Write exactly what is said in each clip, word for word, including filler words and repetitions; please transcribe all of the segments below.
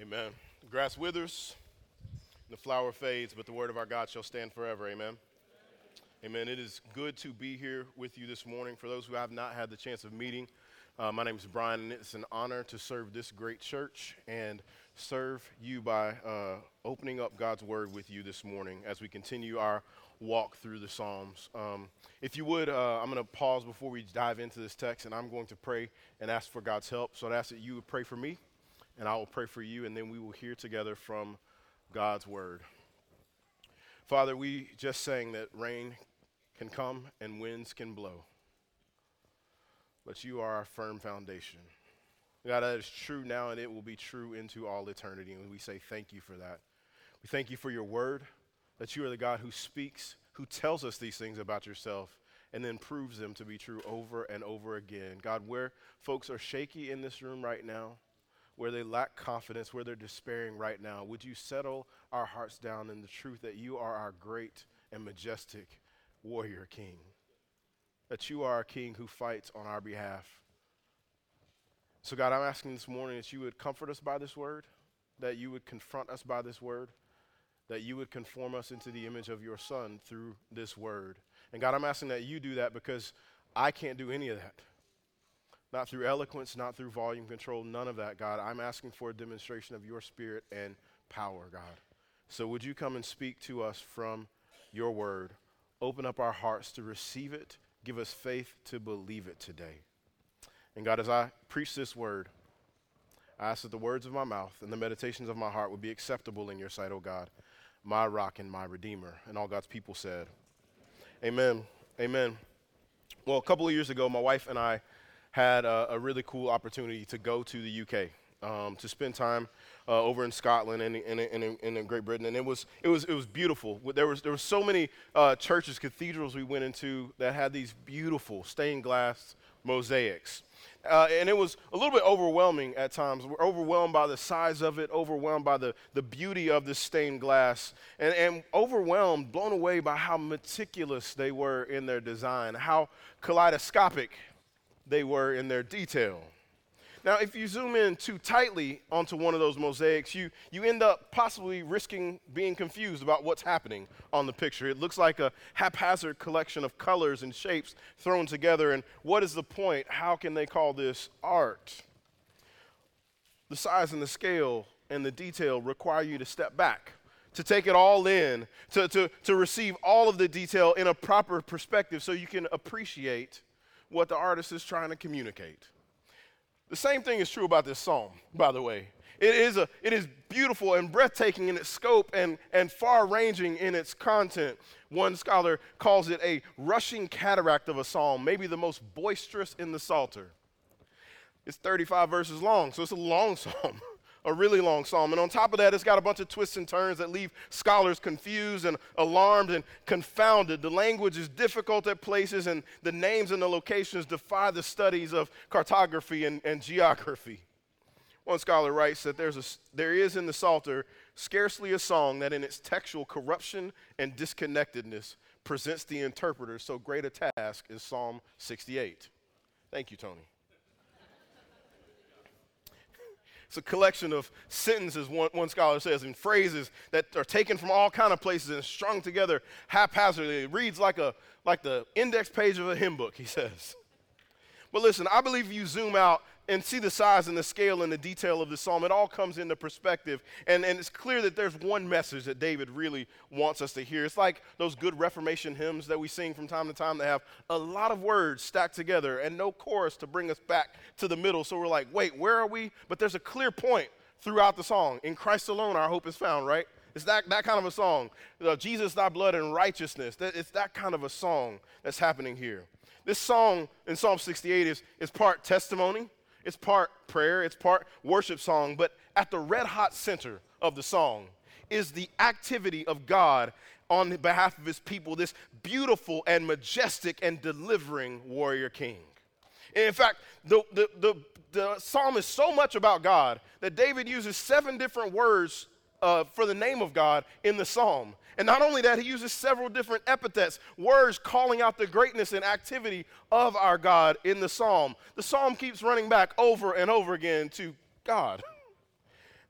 Amen. The grass withers, and the flower fades, but the word of our God shall stand forever. Amen. Amen. It is good to be here with you this morning. For those who have not had the chance of meeting, uh, my name is Brian, and it's an honor to serve this great church and serve you by uh, opening up God's word with you this morning as we continue our walk through the Psalms. Um, if you would, uh, I'm going to pause before we dive into this text, and I'm going to pray and ask for God's help. So I'd ask that you would pray for me, and I will pray for you, and then we will hear together from God's word. Father, we just sang that rain can come and winds can blow, but you are our firm foundation. God, that is true now, and it will be true into all eternity, and we say thank you for that. We thank you for your word, that you are the God who speaks, who tells us these things about yourself, and then proves them to be true over and over again. God, where folks are shaky in this room right now, where they lack confidence, where they're despairing right now, would you settle our hearts down in the truth that you are our great and majestic warrior king, that you are a king who fights on our behalf. So God, I'm asking this morning that you would comfort us by this word, that you would confront us by this word, that you would conform us into the image of your Son through this word. And God, I'm asking that you do that because I can't do any of that. Not through eloquence, not through volume control, none of that, God. I'm asking for a demonstration of your spirit and power, God. So would you come and speak to us from your word? Open up our hearts to receive it. Give us faith to believe it today. And God, as I preach this word, I ask that the words of my mouth and the meditations of my heart would be acceptable in your sight, O God, my rock and my redeemer. And all God's people said, amen, amen. Well, a couple of years ago, my wife and I had a, a really cool opportunity to go to the U K, um, to spend time uh, over in Scotland and in, in, in, in Great Britain, and it was it was it was beautiful. There was there were so many uh, churches, cathedrals we went into that had these beautiful stained glass mosaics, uh, and it was a little bit overwhelming at times. We're overwhelmed by the size of it, overwhelmed by the the beauty of this stained glass, and and overwhelmed, blown away by how meticulous they were in their design, how kaleidoscopic they were in their detail. Now, if you zoom in too tightly onto one of those mosaics, you, you end up possibly risking being confused about what's happening on the picture. It looks like a haphazard collection of colors and shapes thrown together, and what is the point? How can they call this art? The size and the scale and the detail require you to step back, to take it all in, to, to, to receive all of the detail in a proper perspective so you can appreciate what the artist is trying to communicate. The same thing is true about this psalm, by the way. It is a it is beautiful and breathtaking in its scope and, and far-ranging in its content. One scholar calls it a rushing cataract of a psalm, maybe the most boisterous in the Psalter. It's thirty-five verses long, so it's a long psalm. A really long psalm. And on top of that, it's got a bunch of twists and turns that leave scholars confused and alarmed and confounded. The language is difficult at places, and the names and the locations defy the studies of cartography and, and geography. One scholar writes that there's a, there is in the Psalter scarcely a song that in its textual corruption and disconnectedness presents the interpreter so great a task as Psalm sixty-eight. Thank you, Tony. It's a collection of sentences, one, one scholar says, and phrases that are taken from all kind of places and strung together haphazardly. It reads like a like the index page of a hymn book, he says. But listen, I believe if you zoom out and see the size and the scale and the detail of the psalm, it all comes into perspective. And, and it's clear that there's one message that David really wants us to hear. It's like those good Reformation hymns that we sing from time to time that have a lot of words stacked together and no chorus to bring us back to the middle. So we're like, wait, where are we? But there's a clear point throughout the song. In Christ alone our hope is found, right? It's that, that kind of a song. Uh, Jesus, thy blood and righteousness. That, it's that kind of a song that's happening here. This song in Psalm sixty-eight is, is part testimony, it's part prayer, it's part worship song, but at the red hot center of the song is the activity of God on behalf of his people, this beautiful and majestic and delivering warrior king. And in fact, the, the, the, the psalm is so much about God that David uses seven different words uh, for the name of God in the psalm. And not only that, he uses several different epithets, words calling out the greatness and activity of our God in the psalm. The psalm keeps running back over and over again to God.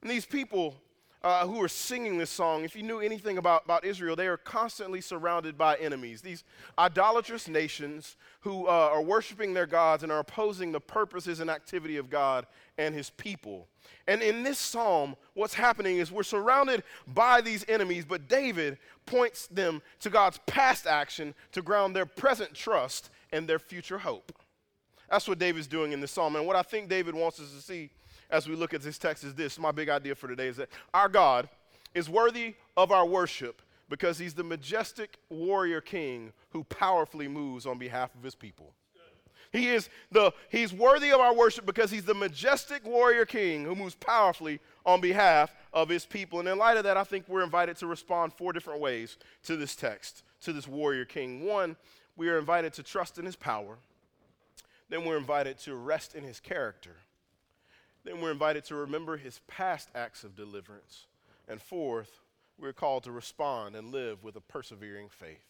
And these people uh, who are singing this song, if you knew anything about, about Israel, they are constantly surrounded by enemies. These idolatrous nations who uh, are worshiping their gods and are opposing the purposes and activity of God and his people. And in this psalm, what's happening is we're surrounded by these enemies, but David points them to God's past action to ground their present trust and their future hope. That's what David's doing in this psalm. And what I think David wants us to see as we look at this text is this. My big idea for today is that our God is worthy of our worship because he's the majestic warrior king who powerfully moves on behalf of his people. He is the, he's worthy of our worship because he's the majestic warrior king who moves powerfully on behalf of his people. And in light of that, I think we're invited to respond four different ways to this text, to this warrior king. One, we are invited to trust in his power. Then we're invited to rest in his character. Then we're invited to remember his past acts of deliverance. And fourth, we're called to respond and live with a persevering faith.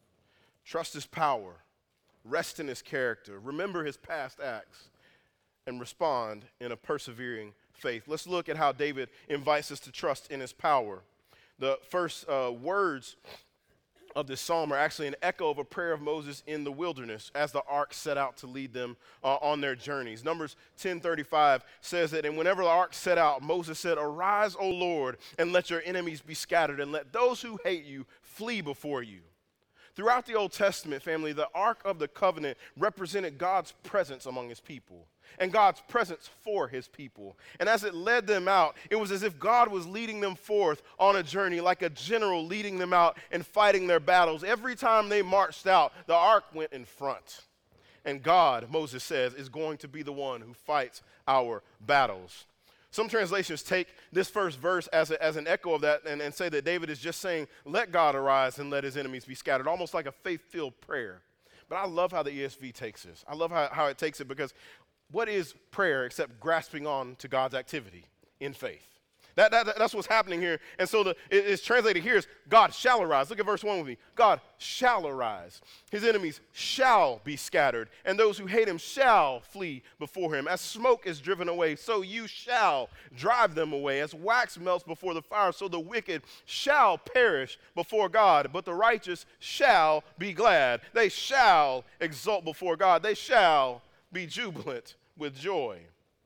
Trust his power, rest in his character, remember his past acts, and respond in a persevering faith. Let's look at how David invites us to trust in his power. The first uh, words of this psalm are actually an echo of a prayer of Moses in the wilderness as the ark set out to lead them uh, on their journeys. Numbers ten thirty-five says that, and whenever the ark set out, Moses said, "Arise, O Lord, and let your enemies be scattered, and let those who hate you flee before you." Throughout the Old Testament, family, the Ark of the Covenant represented God's presence among his people and God's presence for his people. And as it led them out, it was as if God was leading them forth on a journey like a general leading them out and fighting their battles. Every time they marched out, the Ark went in front. And God, Moses says, is going to be the one who fights our battles. Some translations take this first verse as, a, as an echo of that and, and say that David is just saying, let God arise and let his enemies be scattered, almost like a faith-filled prayer. But I love how the E S V takes this. I love how, how it takes it because what is prayer except grasping on to God's activity in faith? That, that, that's what's happening here. And so the, it, it's translated here as God shall arise. Look at verse one with me. God shall arise. His enemies shall be scattered, and those who hate him shall flee before him. As smoke is driven away, so you shall drive them away. As wax melts before the fire, so the wicked shall perish before God. But the righteous shall be glad. They shall exult before God. They shall be jubilant with joy.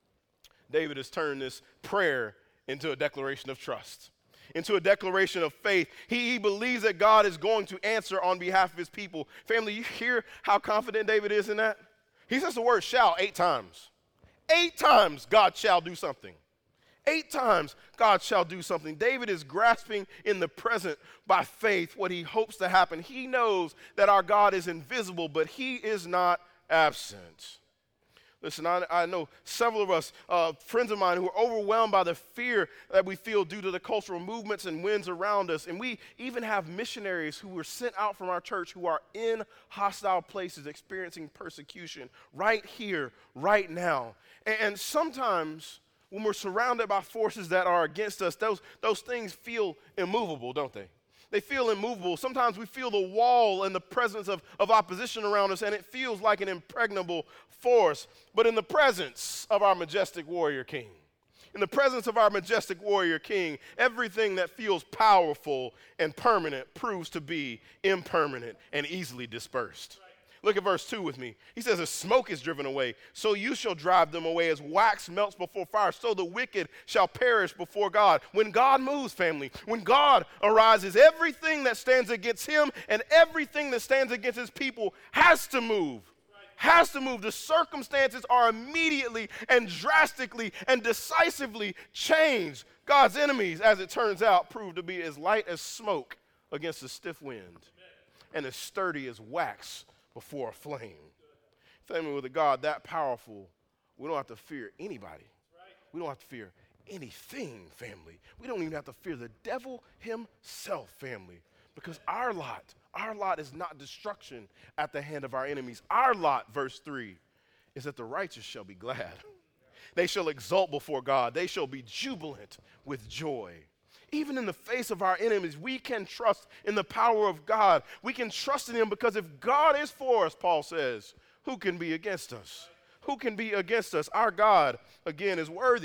David has turned this prayer into a declaration of trust, into a declaration of faith. He, he believes that God is going to answer on behalf of his people. Family, you hear how confident David is in that? He says the word shall eight times. Eight times God shall do something. Eight times God shall do something. David is grasping in the present by faith what he hopes to happen. He knows that our God is invisible, but he is not absent. Listen, I, I know several of us, uh, friends of mine, who are overwhelmed by the fear that we feel due to the cultural movements and winds around us. And we even have missionaries who were sent out from our church who are in hostile places experiencing persecution right here, right now. And, and sometimes when we're surrounded by forces that are against us, those, those things feel immovable, don't they? They feel immovable. Sometimes we feel the wall and the presence of, of opposition around us, and it feels like an impregnable force. But in the presence of our majestic warrior king, in the presence of our majestic warrior king, everything that feels powerful and permanent proves to be impermanent and easily dispersed. Look at verse two with me. He says, as smoke is driven away, so you shall drive them away. As wax melts before fire, so the wicked shall perish before God. When God moves, family, when God arises, everything that stands against him and everything that stands against his people has to move. Has to move. The circumstances are immediately and drastically and decisively changed. God's enemies, as it turns out, prove to be as light as smoke against a stiff wind and as sturdy as wax before a flame. Family, with a God that powerful, we don't have to fear anybody. We don't have to fear anything, family. We don't even have to fear the devil himself, family, because our lot, our lot is not destruction at the hand of our enemies. Our lot, verse three, is that the righteous shall be glad. They shall exult before God. They shall be jubilant with joy. Even in the face of our enemies, we can trust in the power of God. We can trust in him because if God is for us, Paul says, who can be against us? Who can be against us? Our God, again, is worthy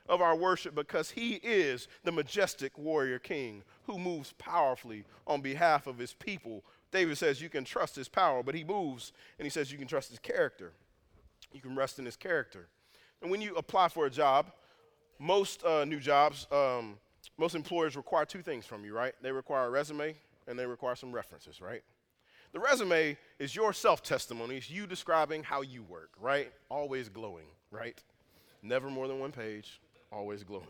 of our worship because he is the majestic warrior king who moves powerfully on behalf of his people. David says you can trust his power, but he moves and he says you can trust his character. You can rest in his character. And when you apply for a job, most uh, new jobs, um, most employers require two things from you, right? They require a resume and they require some references, right? The resume is your self-testimony. It's you describing how you work, right? Always glowing, right? Never more than one page, always glowing.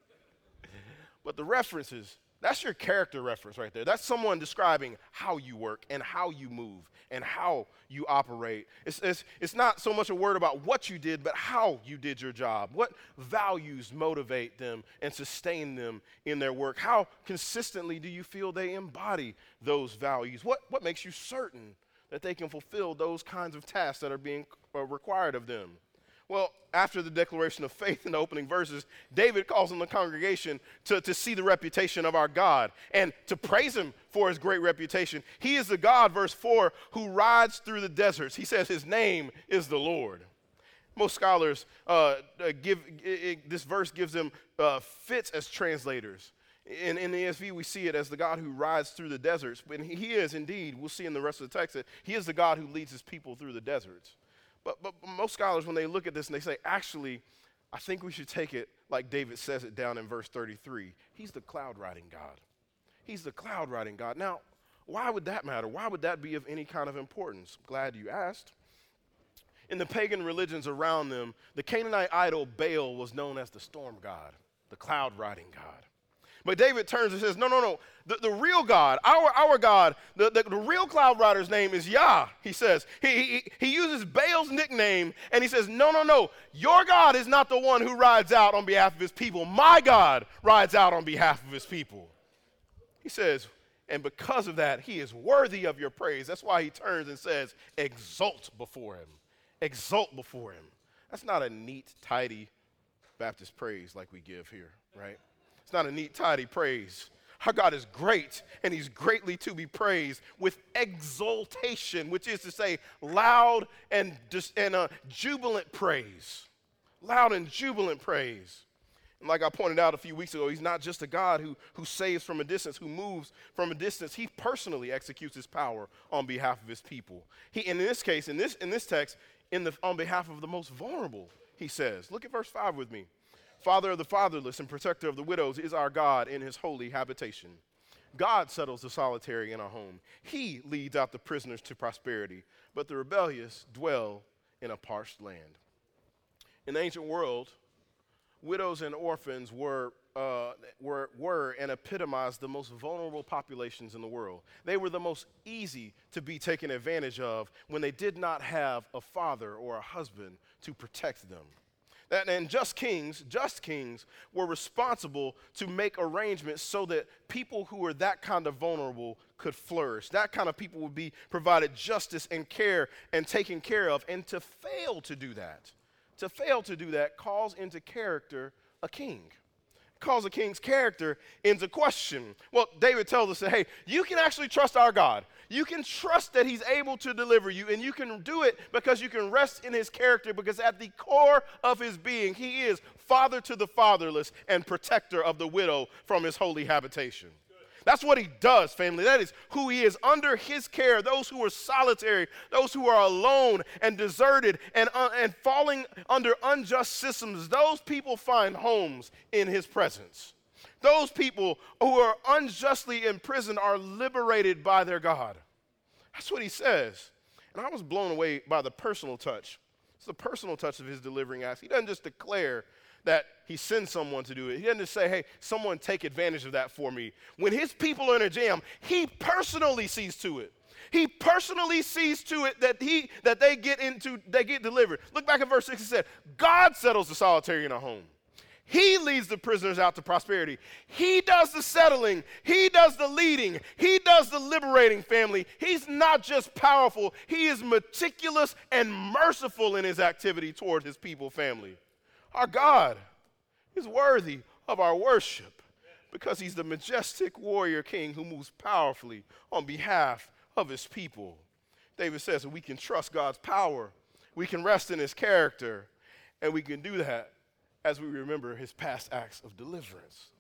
But the references, that's your character reference right there. That's someone describing how you work and how you move and how you operate. It's, it's, it's not so much a word about what you did, but how you did your job. What values motivate them and sustain them in their work? How consistently do you feel they embody those values? What, what makes you certain that they can fulfill those kinds of tasks that are being uh, required of them? Well, after the declaration of faith in the opening verses, David calls on the congregation to, to see the reputation of our God and to praise him for his great reputation. He is the God, verse four, who rides through the deserts. He says his name is the Lord. Most scholars uh, give it, it, this verse gives them uh, fits as translators. In, in the E S V, we see it as the God who rides through the deserts. But he, he is indeed, we'll see in the rest of the text, that he is the God who leads his people through the deserts. But, but most scholars, when they look at this and they say, actually, I think we should take it like David says it down in verse thirty-three. He's the cloud-riding God. He's the cloud-riding God. Now, why would that matter? Why would that be of any kind of importance? Glad you asked. In the pagan religions around them, the Canaanite idol Baal was known as the storm god, the cloud-riding God. But David turns and says, no, no, no, the, the real God, our, our God, the, the, the real cloud rider's name is Yah, he says. He, he, he uses Baal's nickname, and he says, no, no, no, your God is not the one who rides out on behalf of his people. My God rides out on behalf of his people. He says, and because of that, he is worthy of your praise. That's why he turns and says, exult before him. Exult before him. That's not a neat, tidy Baptist praise like we give here, right? It's not a neat, tidy praise. Our God is great, and he's greatly to be praised with exultation, which is to say loud and, just, and uh, jubilant praise. Loud and jubilant praise. And like I pointed out a few weeks ago, he's not just a God who, who saves from a distance, who moves from a distance. He personally executes his power on behalf of his people. He, in this case, in this, in this text, in the, on behalf of the most vulnerable, he says. Look at verse five with me. Father of the fatherless and protector of the widows is our God in his holy habitation. God settles the solitary in our home. He leads out the prisoners to prosperity, but the rebellious dwell in a parched land. In the ancient world, widows and orphans were, uh, were, were and epitomized the most vulnerable populations in the world. They were the most easy to be taken advantage of when they did not have a father or a husband to protect them. And just kings, just kings were responsible to make arrangements so that people who were that kind of vulnerable could flourish. That kind of people would be provided justice and care and taken care of. And to fail to do that, to fail to do that calls into character a king. Calls a king's character into question. Well, David tells us that, hey, you can actually trust our God. You can trust that he's able to deliver you, and you can do it because you can rest in his character, because at the core of his being, he is father to the fatherless and protector of the widow from his holy habitation. That's what he does, family. That is who he is. Under his care, those who are solitary, those who are alone and deserted and, uh, and falling under unjust systems, those people find homes in his presence. Those people who are unjustly imprisoned are liberated by their God. That's what he says. And I was blown away by the personal touch. It's the personal touch of his delivering acts. He doesn't just declare that he sends someone to do it. He doesn't just say, hey, someone take advantage of that for me. When his people are in a jam, he personally sees to it. He personally sees to it that he that they get into, they get delivered. Look back at verse six. He said, God settles the solitary in a home. He leads the prisoners out to prosperity. He does the settling. He does the leading. He does the liberating, family. He's not just powerful. He is meticulous and merciful in his activity toward his people, family. Our God is worthy of our worship because he's the majestic warrior king who moves powerfully on behalf of his people. David says that we can trust God's power, we can rest in his character, and we can do that as we remember his past acts of deliverance.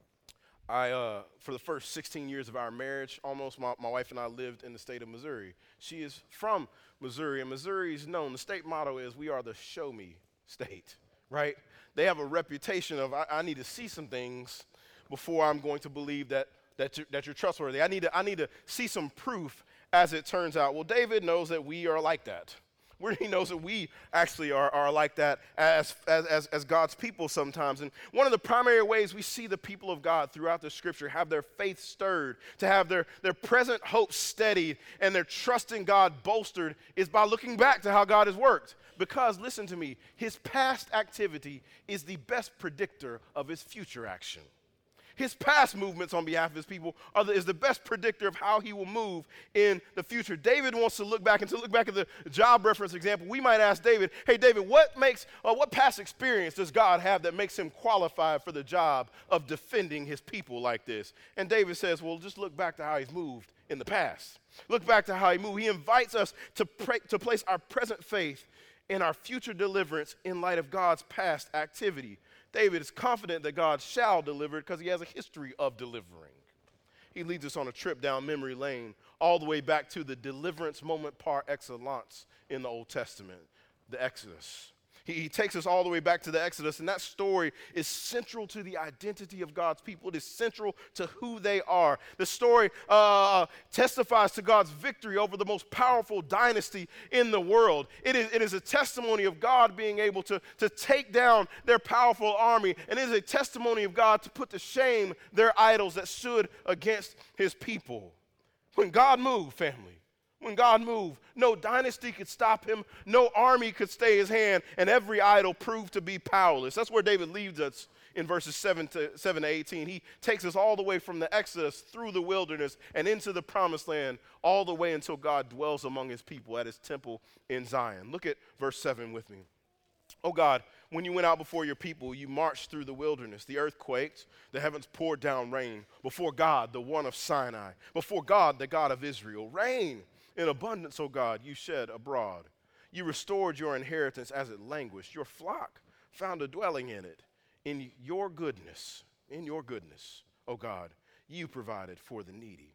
I, uh, for the first sixteen years of our marriage, almost, my, my wife and I lived in the state of Missouri. She is from Missouri, and Missouri is known, the state motto is, we are the show me state, right? They have a reputation of, I, I need to see some things before I'm going to believe that, that, you're, that you're trustworthy. I need to, I need to see some proof as it turns out. Well, David knows that we are like that. He knows that we actually are, are like that as, as, as God's people sometimes. And one of the primary ways we see the people of God throughout the scripture have their faith stirred, to have their, their present hope steadied, and their trust in God bolstered is by looking back to how God has worked. Because, listen to me, his past activity is the best predictor of his future action. His past movements on behalf of his people are the, is the best predictor of how he will move in the future. David wants to look back, and to look back at the job reference example, we might ask David, hey, David, what makes, uh, what past experience does God have that makes him qualified for the job of defending his people like this? And David says, well, just look back to how he's moved in the past. Look back to how he moved. He invites us to, pray, to place our present faith in our future deliverance in light of God's past activity. David is confident that God shall deliver because he has a history of delivering. He leads us on a trip down memory lane all the way back to the deliverance moment par excellence in the Old Testament, the Exodus. He, he takes us all the way back to the Exodus, and that story is central to the identity of God's people. It is central to who they are. The story uh, testifies to God's victory over the most powerful dynasty in the world. It is, it is a testimony of God being able to, to take down their powerful army, and it is a testimony of God to put to shame their idols that stood against his people. When God moved, family, when God moved, no dynasty could stop him, no army could stay his hand, and every idol proved to be powerless. That's where David leaves us in verses seven to eighteen. He takes us all the way from the Exodus through the wilderness and into the promised land, all the way until God dwells among his people at his temple in Zion. Look at verse seven with me. Oh God, when you went out before your people, you marched through the wilderness. The earth quaked, the heavens poured down rain. Before God, the one of Sinai. Before God, the God of Israel. Rain in abundance, O God, you shed abroad. You restored your inheritance as it languished. Your flock found a dwelling in it. In your goodness, in your goodness, O God, you provided for the needy.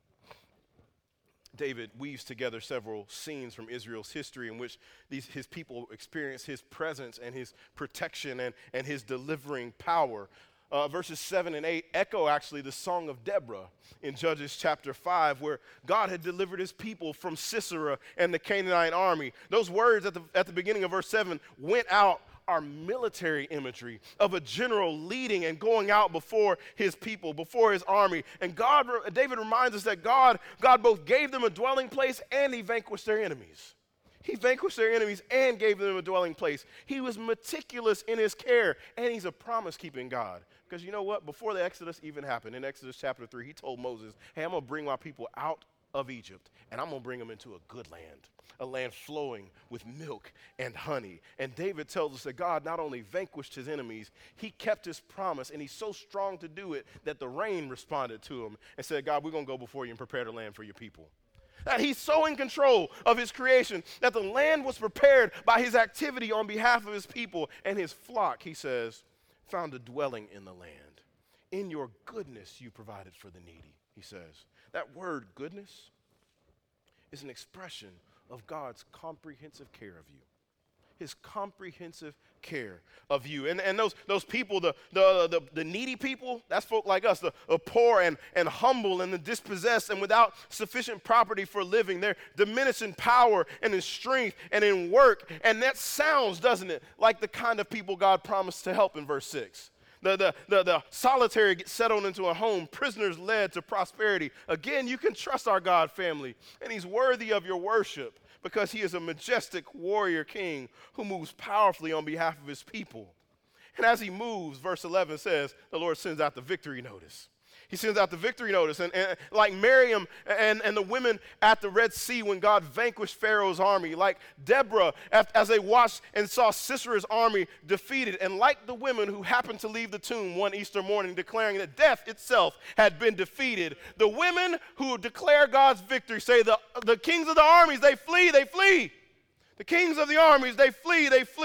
David weaves together several scenes from Israel's history in which these, his people experience his presence and his protection and, and his delivering power. Uh, verses seven and eight echo actually the song of Deborah in Judges chapter five, where God had delivered his people from Sisera and the Canaanite army. Those words at the, at the beginning of verse seven went out are military imagery of a general leading and going out before his people, before his army. And God, David reminds us that God, God both gave them a dwelling place and he vanquished their enemies. He vanquished their enemies and gave them a dwelling place. He was meticulous in his care, and he's a promise-keeping God. Because you know what? Before the Exodus even happened, in Exodus chapter three, he told Moses, hey, I'm going to bring my people out of Egypt, and I'm going to bring them into a good land, a land flowing with milk and honey. And David tells us that God not only vanquished his enemies, he kept his promise, and he's so strong to do it that the rain responded to him and said, God, we're going to go before you and prepare the land for your people. That he's so in control of his creation that the land was prepared by his activity on behalf of his people, and his flock, he says, found a dwelling in the land. In your goodness you provided for the needy, he says. That word goodness is an expression of God's comprehensive care of you. His comprehensive care of you. And, and those, those people, the, the, the, the needy people, that's folk like us, the, the poor and, and humble and the dispossessed and without sufficient property for living. They're diminished in power and in strength and in work. And that sounds, doesn't it, like the kind of people God promised to help in verse six. The, the, the, the solitary get settled into a home, prisoners led to prosperity. Again, you can trust our God, family, and he's worthy of your worship, because he is a majestic warrior king who moves powerfully on behalf of his people. And as he moves, verse eleven says, the Lord sends out the victory notice. He sends out the victory notice. And, and like Miriam and, and the women at the Red Sea when God vanquished Pharaoh's army, like Deborah as they watched and saw Sisera's army defeated, and like the women who happened to leave the tomb one Easter morning declaring that death itself had been defeated, the women who declare God's victory say the, the kings of the armies, they flee, they flee. The kings of the armies, they flee, they flee.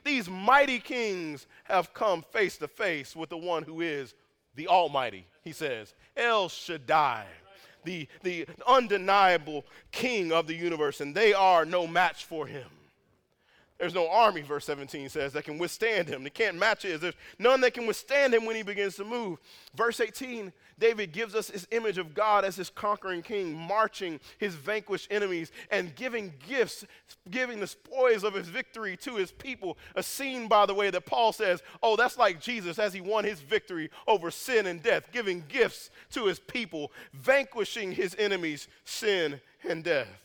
these mighty kings have come face to face with the one who is the Almighty, he says, El Shaddai, the, the undeniable king of the universe, and they are no match for him. There's no army, verse seventeen says, that can withstand him. They can't match his. There's none that can withstand him when he begins to move. Verse eighteen, David gives us his image of God as his conquering king, marching his vanquished enemies and giving gifts, giving the spoils of his victory to his people. A scene, by the way, that Paul says, oh, that's like Jesus as he won his victory over sin and death, giving gifts to his people, vanquishing his enemies, sin and death.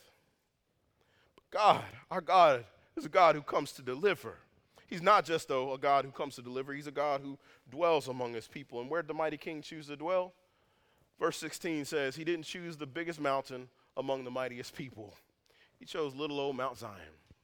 But God, our God, is a God who comes to deliver. He's not just, though, a God who comes to deliver. He's a God who dwells among his people. And where did the mighty king choose to dwell? Verse sixteen says he didn't choose the biggest mountain among the mightiest people. He chose little old Mount Zion,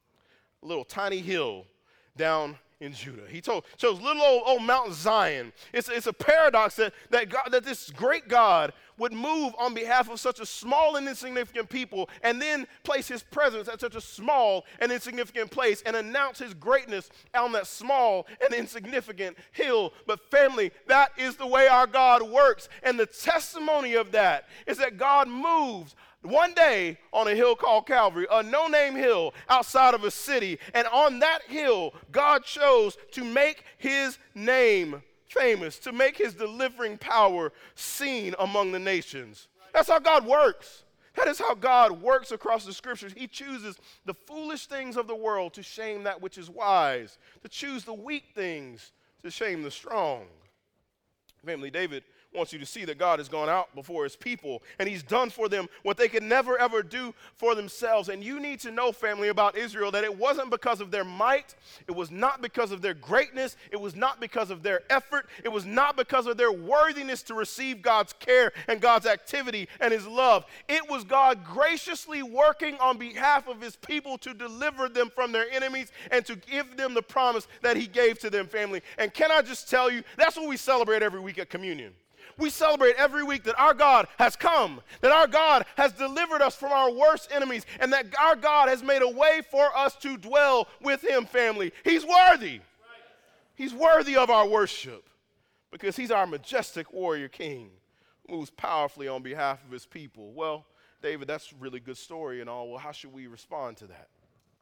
a little tiny hill down in Judah. He told, chose little old, old Mount Zion. It's, it's a paradox that, that, God, that this great God would move on behalf of such a small and insignificant people and then place his presence at such a small and insignificant place and announce his greatness on that small and insignificant hill. But family, that is the way our God works. And the testimony of that is that God moves one day on a hill called Calvary, a no-name hill outside of a city. And on that hill, God chose to make his name famous, to make his delivering power seen among the nations. That's how God works. That is how God works across the scriptures. He chooses the foolish things of the world to shame that which is wise, to choose the weak things to shame the strong. Family, David wants you to see that God has gone out before his people, and he's done for them what they could never, ever do for themselves. And you need to know, family, about Israel, that it wasn't because of their might. It was not because of their greatness. It was not because of their effort. It was not because of their worthiness to receive God's care and God's activity and his love. It was God graciously working on behalf of his people to deliver them from their enemies and to give them the promise that he gave to them, family. And can I just tell you, that's what we celebrate every week at communion. We celebrate every week that our God has come, that our God has delivered us from our worst enemies, and that our God has made a way for us to dwell with him, family. He's worthy. He's worthy of our worship because he's our majestic warrior king who moves powerfully on behalf of his people. Well, David, that's a really good story and all. Well, how should we respond to that?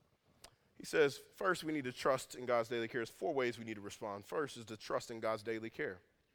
He says, first, we need to trust in God's daily care. There's four ways we need to respond. First is to trust in God's daily care.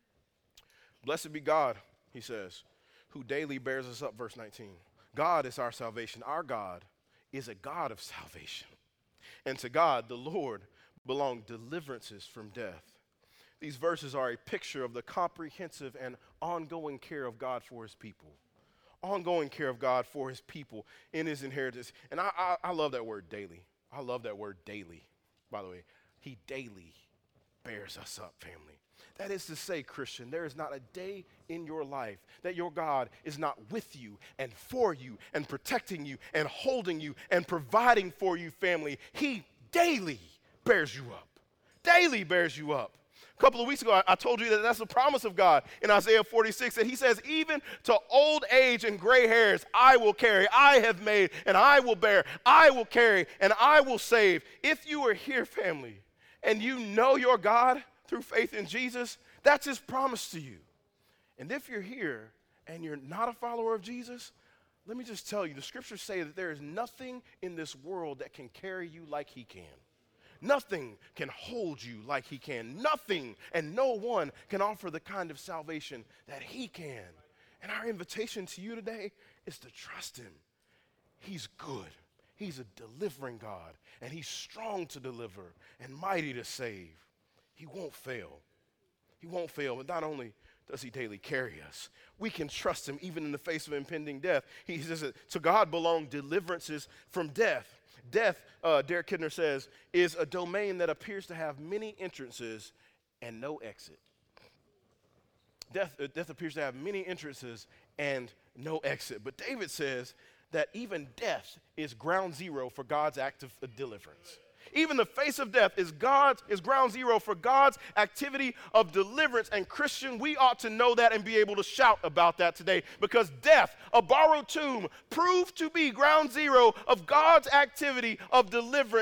Blessed be God, he says, who daily bears us up, verse nineteen. God is our salvation. Our God is a God of salvation. And to God, the Lord, belong deliverances from death. These verses are a picture of the comprehensive and ongoing care of God for his people. Ongoing care of God for his people in his inheritance. And I, I, I love that word daily. I love that word daily, by the way. He daily bears us up, family. That is to say, Christian, there is not a day in your life that your God is not with you and for you and protecting you and holding you and providing for you, family. He daily bears you up. Daily bears you up. A couple of weeks ago, I, I told you that that's the promise of God in Isaiah forty-six, that he says, even to old age and gray hairs, I will carry, I have made, and I will bear, I will carry, and I will save. If you are here, family, and you know your God through faith in Jesus, that's his promise to you. And if you're here and you're not a follower of Jesus, let me just tell you, the scriptures say that there is nothing in this world that can carry you like he can. Nothing can hold you like he can. Nothing and no one can offer the kind of salvation that he can. And our invitation to you today is to trust him. He's good. He's a delivering God, and he's strong to deliver and mighty to save. He won't fail. He won't fail. But not only does he daily carry us, we can trust him even in the face of impending death. He says that to God belong deliverances from death. Death, uh, Derek Kidner says, is a domain that appears to have many entrances and no exit. Death, uh, death appears to have many entrances and no exit. But David says that even death is ground zero for God's act of uh, deliverance. Even the face of death is God's is ground zero for God's activity of deliverance. And Christian, we ought to know that and be able to shout about that today, because death, a borrowed tomb, proved to be ground zero of God's activity of deliverance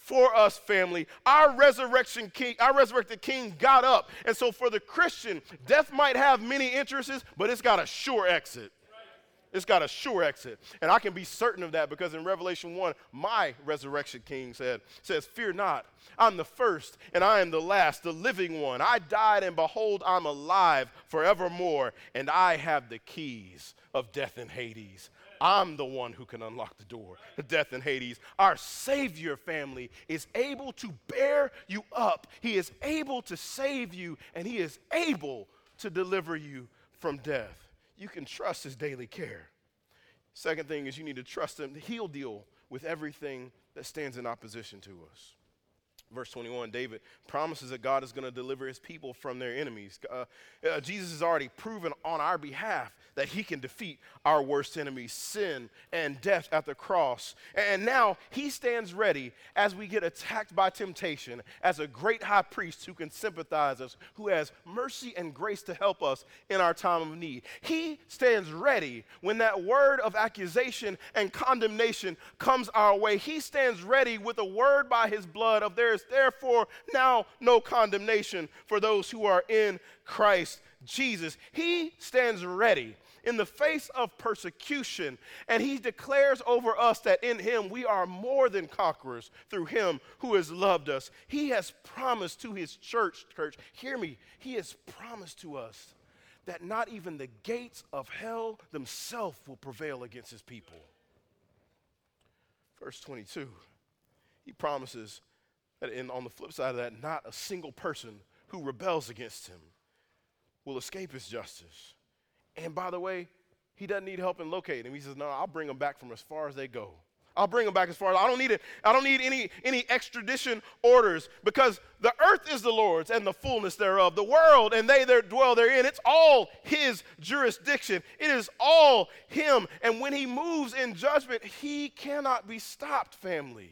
for us, family. Our resurrection king, our resurrected king got up. And so for the Christian, death might have many entrances, but it's got a sure exit. It's got a sure exit. And I can be certain of that because in Revelation one, my resurrection king said, says, fear not, I'm the first and I am the last, the living one. I died and behold, I'm alive forevermore, and I have the keys of death and Hades. I'm the one who can unlock the door to death and Hades. Our Savior, family, is able to bear you up. He is able to save you, and he is able to deliver you from death. You can trust his daily care. Second thing is you need to trust him. He'll deal with everything that stands in opposition to us. Verse twenty-one, David promises that God is going to deliver his people from their enemies. Uh, uh, Jesus has already proven on our behalf that he can defeat our worst enemies, sin and death at the cross. And now he stands ready as we get attacked by temptation as a great high priest who can sympathize us, who has mercy and grace to help us in our time of need. He stands ready when that word of accusation and condemnation comes our way. He stands ready with a word by his blood of there is therefore now no condemnation for those who are in Christ Jesus. He stands ready in the face of persecution, and he declares over us that in him we are more than conquerors through him who has loved us. He has promised to his church, church, hear me, he has promised to us that not even the gates of hell themselves will prevail against his people. Verse twenty-two, he promises that in, on the flip side of that, not a single person who rebels against him will escape his justice. And by the way, he doesn't need help in locating him. He says, no, I'll bring them back from as far as they go. I'll bring them back as far as, I don't need it. I don't need any, any extradition orders because the earth is the Lord's and the fullness thereof. The world and they that dwell therein, it's all his jurisdiction. It is all him. And when he moves in judgment, he cannot be stopped, family.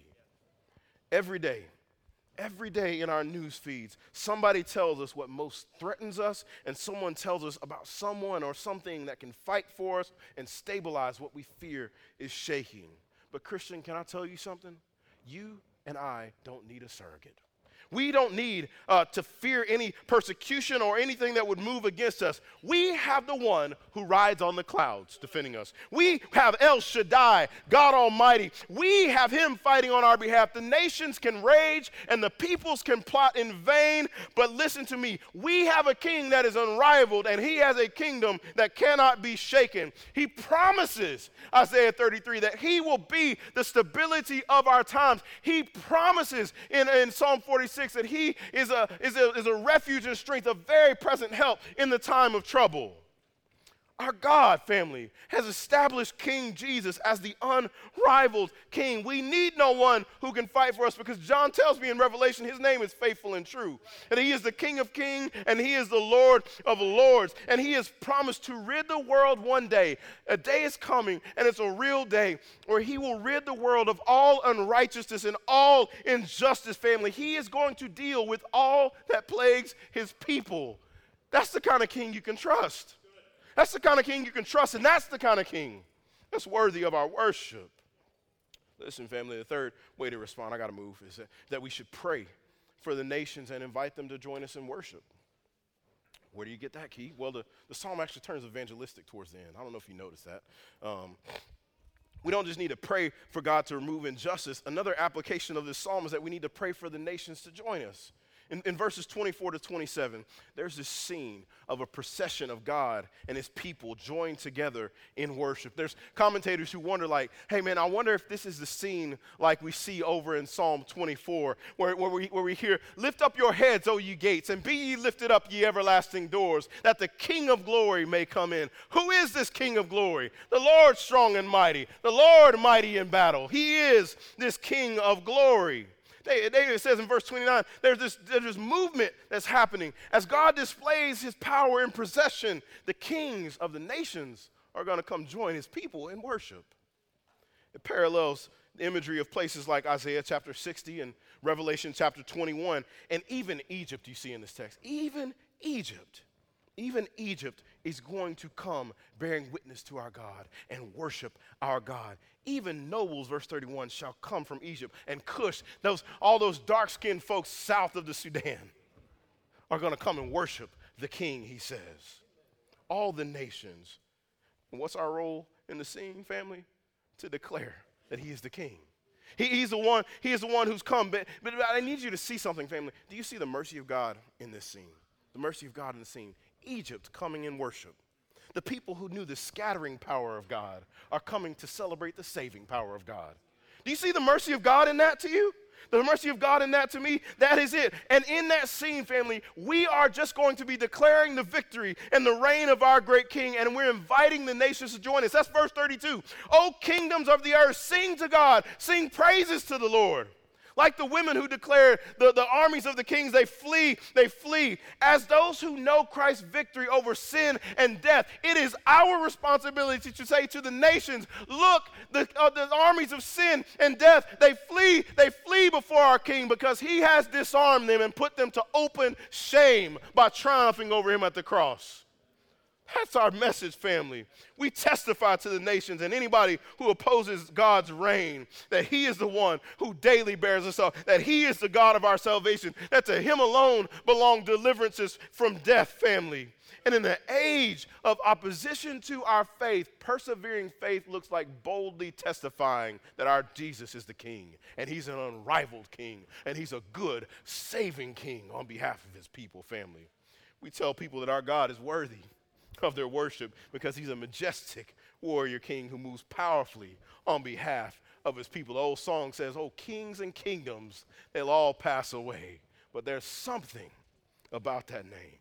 Every day. Every day in our news feeds, somebody tells us what most threatens us, and someone tells us about someone or something that can fight for us and stabilize what we fear is shaking. But Christian, can I tell you something? You and I don't need a surrogate. We don't need uh, to fear any persecution or anything that would move against us. We have the one who rides on the clouds defending us. We have El Shaddai, God Almighty. We have him fighting on our behalf. The nations can rage and the peoples can plot in vain. But listen to me. We have a king that is unrivaled, and he has a kingdom that cannot be shaken. He promises, Isaiah thirty-three, that he will be the stability of our times. He promises in, in Psalm forty-six that he is a, is, a, is a refuge and strength, a very present help in the time of trouble. Our God, family, has established King Jesus as the unrivaled king. We need no one who can fight for us because John tells me in Revelation his name is faithful and true. And he is the King of kings and he is the Lord of lords. And he has promised to rid the world one day. A day is coming, and it's a real day where he will rid the world of all unrighteousness and all injustice, family. He is going to deal with all that plagues his people. That's the kind of king you can trust. That's the kind of king you can trust, and that's the kind of king that's worthy of our worship. Listen, family, the third way to respond, I got to move, is that, that we should pray for the nations and invite them to join us in worship. Where do you get that, Key? Well, the, the psalm actually turns evangelistic towards the end. I don't know if you noticed that. Um, we don't just need to pray for God to remove injustice. Another application of this psalm is that we need to pray for the nations to join us. In, in verses twenty-four to twenty-seven, there's this scene of a procession of God and his people joined together in worship. There's commentators who wonder like, hey man, I wonder if this is the scene like we see over in Psalm twenty-four, where, where, we, where we hear, lift up your heads, O ye gates, and be ye lifted up, ye everlasting doors, that the King of glory may come in. Who is this King of glory? The Lord strong and mighty, the Lord mighty in battle. He is this King of glory. David says in verse twenty-nine, there's this, there's this movement that's happening. As God displays his power in possession, the kings of the nations are going to come join his people in worship. It parallels the imagery of places like Isaiah chapter sixty and Revelation chapter twenty-one, and even Egypt you see in this text. Even Egypt. Even Egypt is going to come bearing witness to our God and worship our God. Even nobles, verse thirty-one, shall come from Egypt, and Cush, those, all those dark-skinned folks south of the Sudan are going to come and worship the king, he says. All the nations. And what's our role in the scene, family? To declare that he is the king. He, he's the one, he is the one who's come. But, but I need you to see something, family. Do you see the mercy of God in this scene? The mercy of God in the scene. Egypt coming in worship. The people who knew the scattering power of God are coming to celebrate the saving power of God. Do you see the mercy of God in that to you? The mercy of God in that to me, that is it. And in that scene, family, we are just going to be declaring the victory and the reign of our great king, and we're inviting the nations to join us. That's verse thirty-two. O kingdoms of the earth, sing to God, sing praises to the Lord. Like the women who declared the, the armies of the kings, they flee, they flee. As those who know Christ's victory over sin and death, it is our responsibility to say to the nations, look, the, uh, the armies of sin and death, they flee, they flee before our king because he has disarmed them and put them to open shame by triumphing over him at the cross. That's our message, family. We testify to the nations and anybody who opposes God's reign that he is the one who daily bears us up, that he is the God of our salvation, that to him alone belong deliverances from death, family. And in the age of opposition to our faith, persevering faith looks like boldly testifying that our Jesus is the king, and he's an unrivaled king, and he's a good, saving king on behalf of his people, family. We tell people that our God is worthy of their worship because he's a majestic warrior king who moves powerfully on behalf of his people. The old song says, oh, kings and kingdoms, they'll all pass away. But there's something about that name.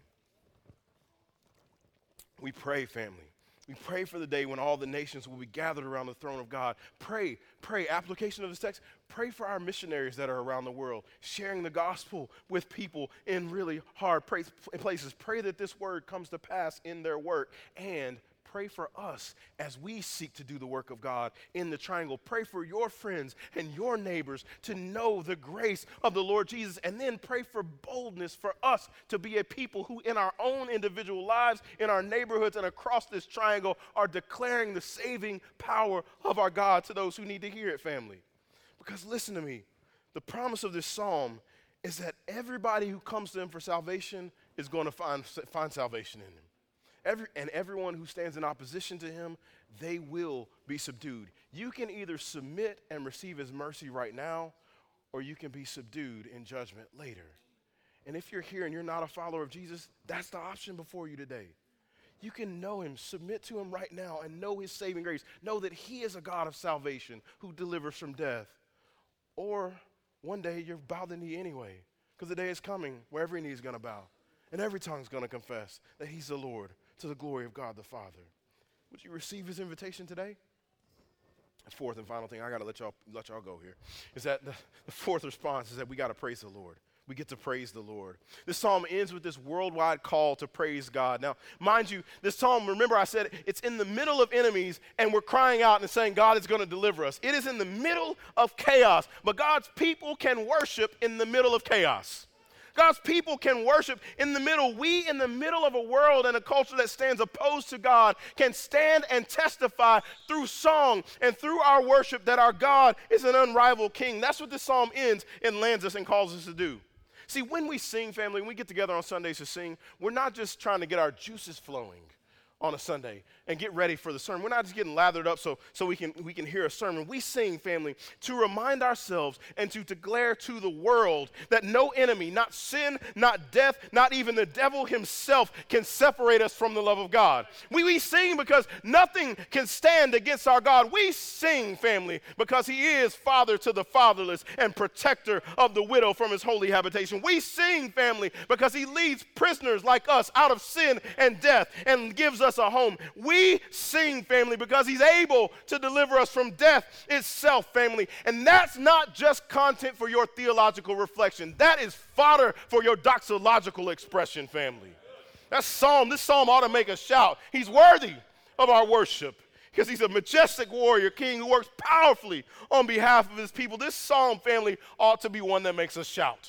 We pray, family. We pray for the day when all the nations will be gathered around the throne of God. Pray, pray, application of this text, pray for our missionaries that are around the world, sharing the gospel with people in really hard places. Pray that this word comes to pass in their work, and pray for us as we seek to do the work of God in the triangle. Pray for your friends and your neighbors to know the grace of the Lord Jesus, and then pray for boldness for us to be a people who in our own individual lives, in our neighborhoods, and across this triangle are declaring the saving power of our God to those who need to hear it, family. Because listen to me, the promise of this psalm is that everybody who comes to him for salvation is going to find, find salvation in him. Every, and everyone who stands in opposition to him, they will be subdued. You can either submit and receive his mercy right now, or you can be subdued in judgment later. And if you're here and you're not a follower of Jesus, that's the option before you today. You can know him, submit to him right now, and know his saving grace. Know that he is a God of salvation who delivers from death. Or one day you'll bow the knee anyway, because the day is coming where every knee is going to bow, and every tongue is going to confess that he's the Lord, to the glory of God the Father. Would you receive his invitation today? The fourth and final thing, I got to let y'all let y'all go here, is that the, the fourth response is that we got to praise the Lord. We get to praise the Lord. This psalm ends with this worldwide call to praise God. Now, mind you, this psalm, remember I said it's in the middle of enemies, and we're crying out and saying God is going to deliver us. It is in the middle of chaos, but God's people can worship in the middle of chaos. God's people can worship in the middle. We, in the middle of a world and a culture that stands opposed to God, can stand and testify through song and through our worship that our God is an unrivaled king. That's what this psalm ends and lands us and calls us to do. See, when we sing, family, when we get together on Sundays to sing, we're not just trying to get our juices flowing on a Sunday and get ready for the sermon. We're not just getting lathered up so, so we can we can hear a sermon. We sing, family, to remind ourselves and to declare to the world that no enemy, not sin, not death, not even the devil himself can separate us from the love of God. We, we sing because nothing can stand against our God. We sing, family, because he is father to the fatherless and protector of the widow from his holy habitation. We sing, family, because he leads prisoners like us out of sin and death and gives us a home. We sing, family, because he's able to deliver us from death itself, family. And that's not just content for your theological reflection. That is fodder for your doxological expression, family. That psalm, this psalm ought to make us shout. He's worthy of our worship because he's a majestic warrior king who works powerfully on behalf of his people. This psalm, family, ought to be one that makes us shout.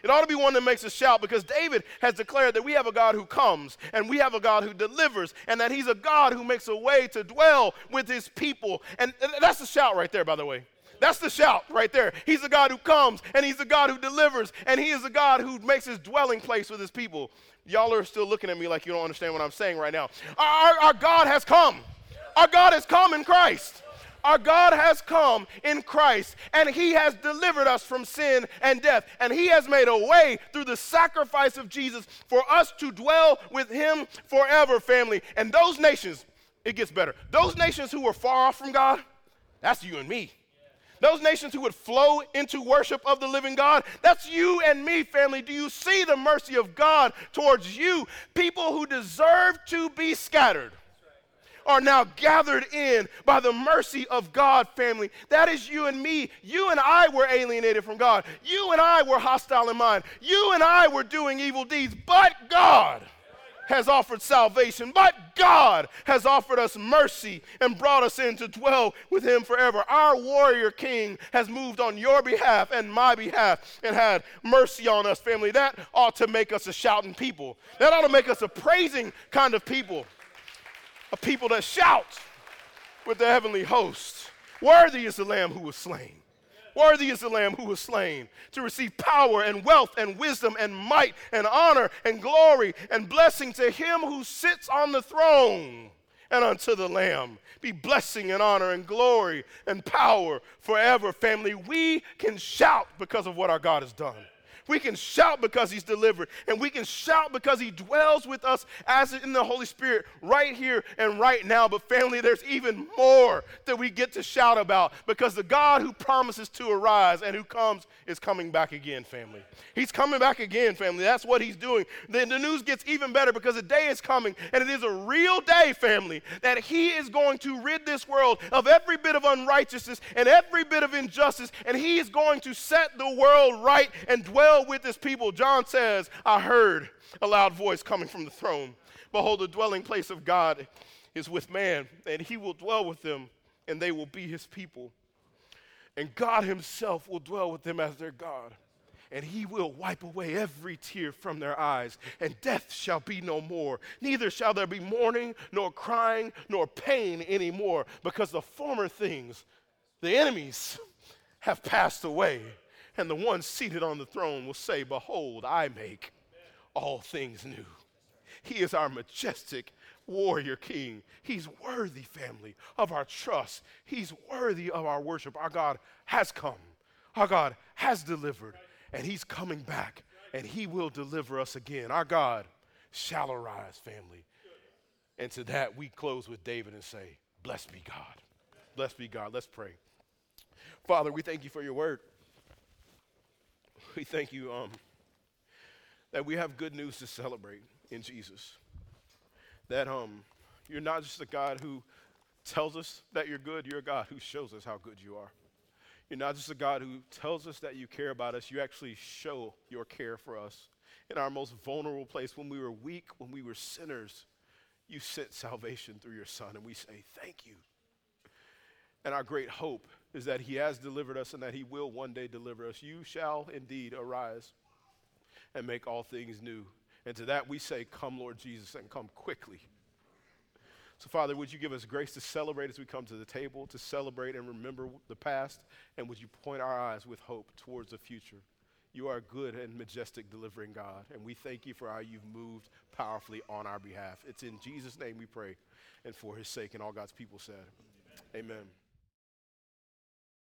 It ought to be one that makes us shout, because David has declared that we have a God who comes, and we have a God who delivers, and that he's a God who makes a way to dwell with his people. And that's the shout right there, by the way. That's the shout right there. He's a God who comes, and he's a God who delivers, and he is a God who makes his dwelling place with his people. Y'all are still looking at me like you don't understand what I'm saying right now. Our, our God has come. Our God has come in Christ. Our God has come in Christ, and he has delivered us from sin and death, and he has made a way through the sacrifice of Jesus for us to dwell with him forever, family. And those nations, it gets better. Those nations who were far off from God, that's you and me. Those nations who would flow into worship of the living God, that's you and me, family. Do you see the mercy of God towards you? People who deserve to be scattered are now gathered in by the mercy of God, family. That is you and me. You and I were alienated from God. You and I were hostile in mind. You and I were doing evil deeds, but God has offered salvation, but God has offered us mercy and brought us in to dwell with him forever. Our warrior king has moved on your behalf and my behalf and had mercy on us, family. That ought to make us a shouting people. That ought to make us a praising kind of people, a people that shout with the heavenly host. Worthy is the Lamb who was slain. Worthy is the Lamb who was slain to receive power and wealth and wisdom and might and honor and glory and blessing to him who sits on the throne and unto the Lamb. Be blessing and honor and glory and power forever, family. We can shout because of what our God has done. We can shout because he's delivered, and we can shout because he dwells with us as in the Holy Spirit right here and right now. But family, there's even more that we get to shout about, because the God who promises to arise and who comes is coming back again, family. He's coming back again, family. That's what he's doing. Then the news gets even better, because the day is coming, and it is a real day, family, that he is going to rid this world of every bit of unrighteousness and every bit of injustice, and he is going to set the world right and dwell with his people. John says, I heard a loud voice coming from the throne. Behold, the dwelling place of God is with man, and he will dwell with them, and they will be his people. And God himself will dwell with them as their God. And he will wipe away every tear from their eyes, and death shall be no more. Neither shall there be mourning, nor crying, nor pain anymore, because the former things, the enemies, have passed away. And the one seated on the throne will say, behold, I make all things new. He is our majestic warrior king. He's worthy, family, of our trust. He's worthy of our worship. Our God has come. Our God has delivered. And he's coming back. And he will deliver us again. Our God shall arise, family. And to that we close with David and say, blessed be God. Blessed be God. Let's pray. Father, we thank you for your word. We thank you um, that we have good news to celebrate in Jesus. That um, you're not just a God who tells us that you're good, you're a God who shows us how good you are. You're not just a God who tells us that you care about us, you actually show your care for us. In our most vulnerable place, when we were weak, when we were sinners, you sent salvation through your Son, and we say thank you. And our great hope is that he has delivered us and that he will one day deliver us. You shall indeed arise and make all things new. And to that we say, come, Lord Jesus, and come quickly. So, Father, would you give us grace to celebrate as we come to the table, to celebrate and remember the past, and would you point our eyes with hope towards the future? You are a good and majestic delivering God, and we thank you for how you've moved powerfully on our behalf. It's in Jesus' name we pray, and for his sake, and all God's people said, amen. Amen.